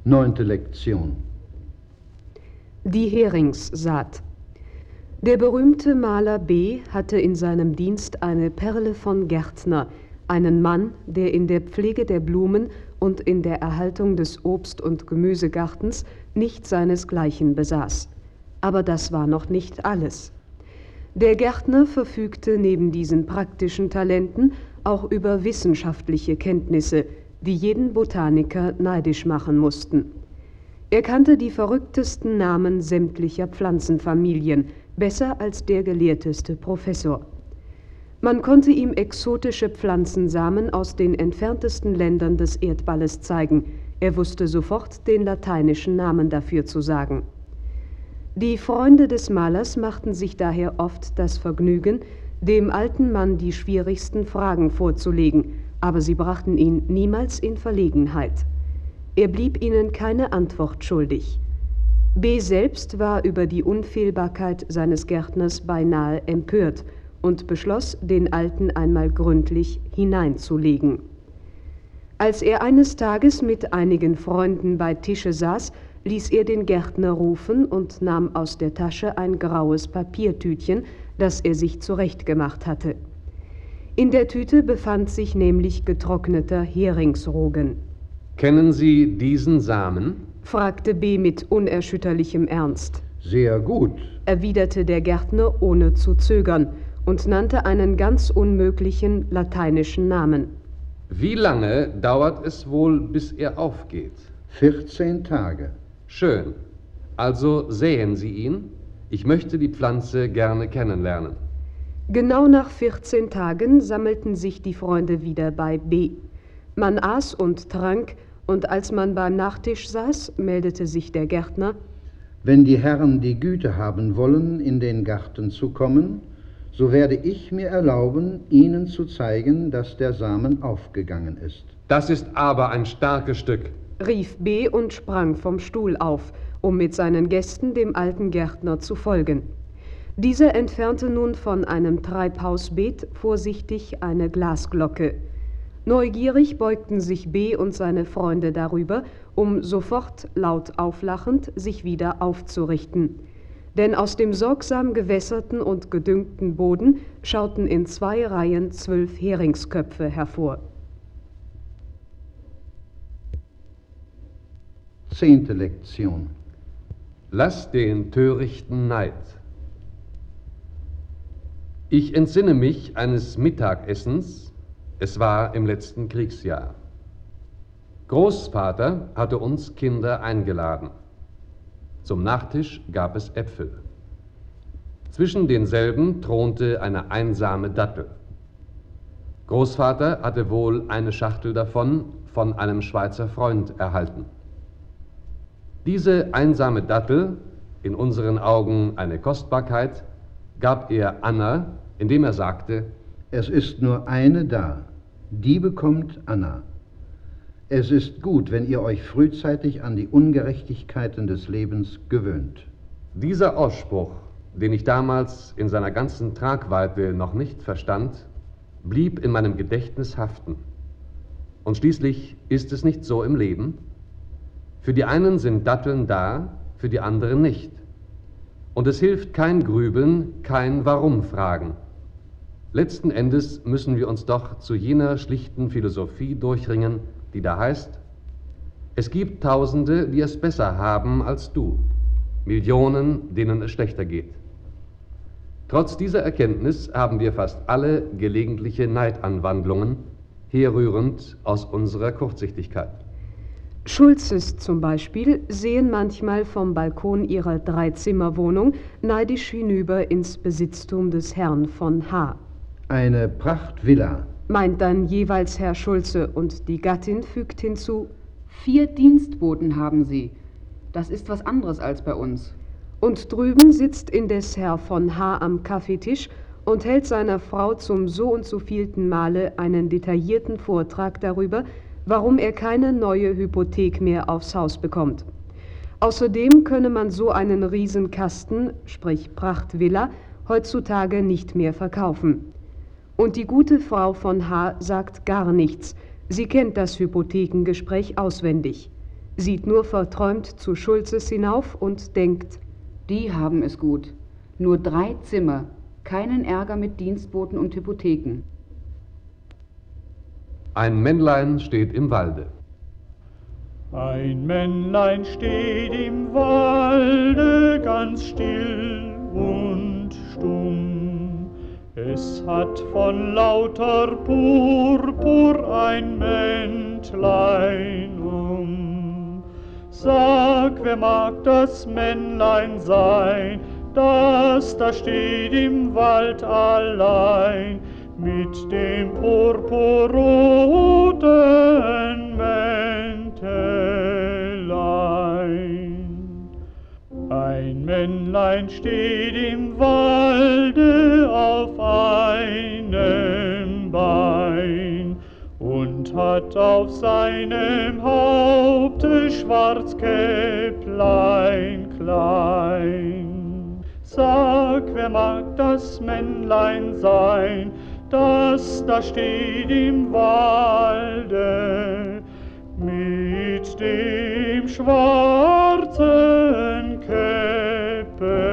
9. Lektion. Die Heringssaat. Der berühmte Maler B. hatte in seinem Dienst eine Perle von Gärtner, einen Mann, der in der Pflege der Blumen und in der Erhaltung des Obst- und Gemüsegartens nicht seinesgleichen besaß. Aber das war noch nicht alles. Der Gärtner verfügte neben diesen praktischen Talenten auch über wissenschaftliche Kenntnisse, die jeden Botaniker neidisch machen mussten. Er kannte die verrücktesten Namen sämtlicher Pflanzenfamilien, besser als der gelehrteste Professor. Man konnte ihm exotische Pflanzensamen aus den entferntesten Ländern des Erdballes zeigen. Er wusste sofort den lateinischen Namen dafür zu sagen. Die Freunde des Malers machten sich daher oft das Vergnügen, dem alten Mann die schwierigsten Fragen vorzulegen, aber sie brachten ihn niemals in Verlegenheit. Er blieb ihnen keine Antwort schuldig. B. selbst war über die Unfehlbarkeit seines Gärtners beinahe empört und beschloss, den Alten einmal gründlich hineinzulegen. Als er eines Tages mit einigen Freunden bei Tische saß, ließ er den Gärtner rufen und nahm aus der Tasche ein graues Papiertütchen, das er sich zurechtgemacht hatte. In der Tüte befand sich nämlich getrockneter Heringsrogen. Kennen Sie diesen Samen? Fragte B. mit unerschütterlichem Ernst. Sehr gut. Erwiderte der Gärtner ohne zu zögern und nannte einen ganz unmöglichen lateinischen Namen. Wie lange dauert es wohl, bis er aufgeht? 14 Tage. Schön. Also säen Sie ihn. Ich möchte die Pflanze gerne kennenlernen. Genau nach 14 Tagen sammelten sich die Freunde wieder bei B. Man aß und trank, und als man beim Nachtisch saß, meldete sich der Gärtner: Wenn die Herren die Güte haben wollen, in den Garten zu kommen, so werde ich mir erlauben, ihnen zu zeigen, dass der Samen aufgegangen ist. Das ist aber ein starkes Stück, rief B. und sprang vom Stuhl auf, um mit seinen Gästen dem alten Gärtner zu folgen. Dieser entfernte nun von einem Treibhausbeet vorsichtig eine Glasglocke. Neugierig beugten sich B. und seine Freunde darüber, um sofort laut auflachend sich wieder aufzurichten. Denn aus dem sorgsam gewässerten und gedüngten Boden schauten in 2 Reihen 12 Heringsköpfe hervor. 10. Lektion. Lass den törichten Neid. Ich entsinne mich eines Mittagessens, es war im letzten Kriegsjahr. Großvater hatte uns Kinder eingeladen. Zum Nachtisch gab es Äpfel. Zwischen denselben thronte eine einsame Dattel. Großvater hatte wohl eine Schachtel davon von einem Schweizer Freund erhalten. Diese einsame Dattel, in unseren Augen eine Kostbarkeit, gab er Anna, indem er sagte: Es ist nur eine da, die bekommt Anna. Es ist gut, wenn ihr euch frühzeitig an die Ungerechtigkeiten des Lebens gewöhnt. Dieser Ausspruch, den ich damals in seiner ganzen Tragweite noch nicht verstand, blieb in meinem Gedächtnis haften. Und schließlich ist es nicht so im Leben? Für die einen sind Datteln da, für die anderen nicht. Und es hilft kein Grübeln, kein Warum-Fragen. Letzten Endes müssen wir uns doch zu jener schlichten Philosophie durchringen, die da heißt: Es gibt Tausende, die es besser haben als du, Millionen, denen es schlechter geht. Trotz dieser Erkenntnis haben wir fast alle gelegentliche Neidanwandlungen, herrührend aus unserer Kurzsichtigkeit. Schulzes zum Beispiel sehen manchmal vom Balkon ihrer 3-Zimmer-Wohnung neidisch hinüber ins Besitztum des Herrn von H. Eine Prachtvilla, meint dann jeweils Herr Schulze, und die Gattin fügt hinzu: 4 Dienstboten haben sie. Das ist was anderes als bei uns. Und drüben sitzt indes Herr von H. am Kaffeetisch und hält seiner Frau zum so und so vielten Male einen detaillierten Vortrag darüber, warum er keine neue Hypothek mehr aufs Haus bekommt. Außerdem könne man so einen Riesenkasten, sprich Prachtvilla, heutzutage nicht mehr verkaufen. Und die gute Frau von H. sagt gar nichts. Sie kennt das Hypothekengespräch auswendig. sieht nur verträumt zu Schulzes hinauf und denkt: Die haben es gut. Nur 3 Zimmer, keinen Ärger mit Dienstboten und Hypotheken. Ein Männlein steht im Walde. Ein Männlein steht im Walde ganz still und stumm. Es hat von lauter Purpur ein Mäntlein um. Sag, wer mag das Männlein sein, das da steht im Wald allein, mit dem purpurroten Mäntelein. Ein Männlein steht im Walde auf einem Bein und hat auf seinem Haupte Schwarzkäpplein klein. Sag, wer mag das Männlein sein, das da steht im Walde, mit dem schwarzen Käpplein.